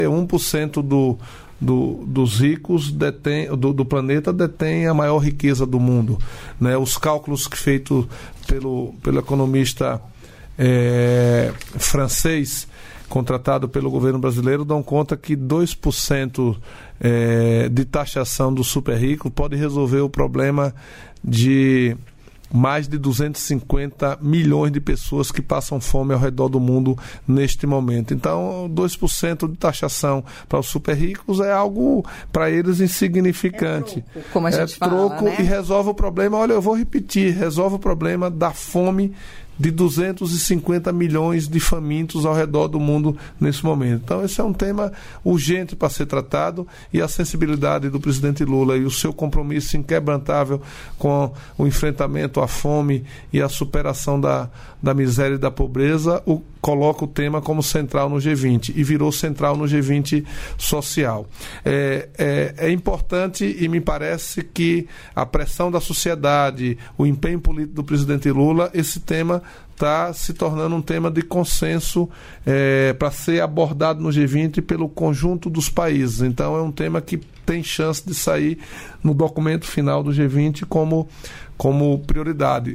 1% dos ricos do planeta detém a maior riqueza do mundo, né? Os cálculos feitos pelo economista francês, contratado pelo governo brasileiro, dão conta que 2% de taxação do super rico pode resolver o problema de mais de 250 milhões de pessoas que passam fome ao redor do mundo neste momento. Então, 2% de taxação para os super ricos é algo, para eles, insignificante. É troco, como a gente fala, troco, né? E resolve o problema, olha, eu vou repetir, resolve o problema da fome de 250 milhões de famintos ao redor do mundo nesse momento. Então, esse é um tema urgente para ser tratado, e a sensibilidade do presidente Lula e o seu compromisso inquebrantável com o enfrentamento à fome e a superação da miséria e da pobreza coloca o tema como central no G20, e virou central no G20 social. É importante, e me parece que a pressão da sociedade, o empenho político do presidente Lula, esse tema está se tornando um tema de consenso para ser abordado no G20 pelo conjunto dos países. Então, é um tema que tem chance de sair no documento final do G20 como prioridade.